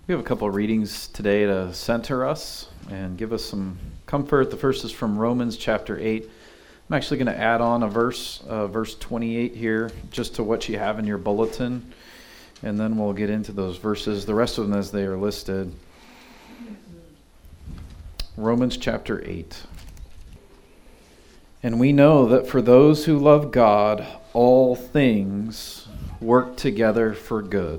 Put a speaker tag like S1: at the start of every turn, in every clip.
S1: We have a couple of readings today to center us and give us some comfort. The first is from Romans chapter 8. I'm actually going to add on a verse 28 here, just to what you have in your bulletin, and then we'll get into those verses, the rest of them as they are listed. Romans chapter 8. And we know that for those who love God, all things work together for good.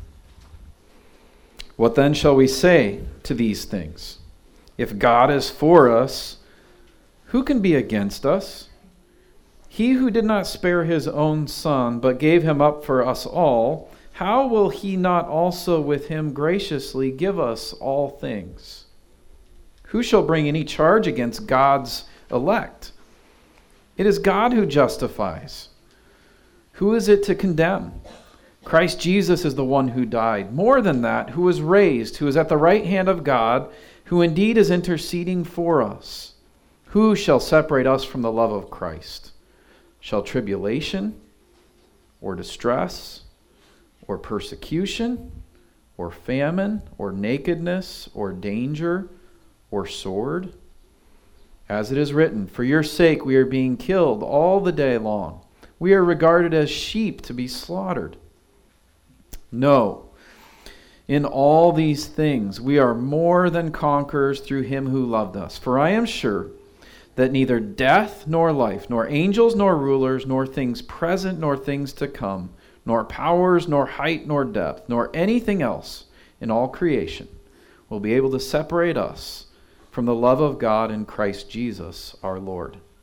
S1: What then shall we say to these things? If God is for us, who can be against us? He who did not spare his own Son, but gave him up for us all, how will he not also with him graciously give us all things? Who shall bring any charge against God's elect? It is God who justifies. Who is it to condemn? Christ Jesus is the one who died. More than that, who was raised, who is at the right hand of God, who indeed is interceding for us. Who shall separate us from the love of Christ? Shall tribulation, or distress, or persecution, or famine, or nakedness, or danger, or sword? As it is written, for your sake we are being killed all the day long. We are regarded as sheep to be slaughtered. No, in all these things we are more than conquerors through him who loved us. For I am sure that neither death nor life, nor angels nor rulers, nor things present nor things to come, nor powers, nor height, nor depth, nor anything else in all creation will be able to separate us from the love of God in Christ Jesus our Lord.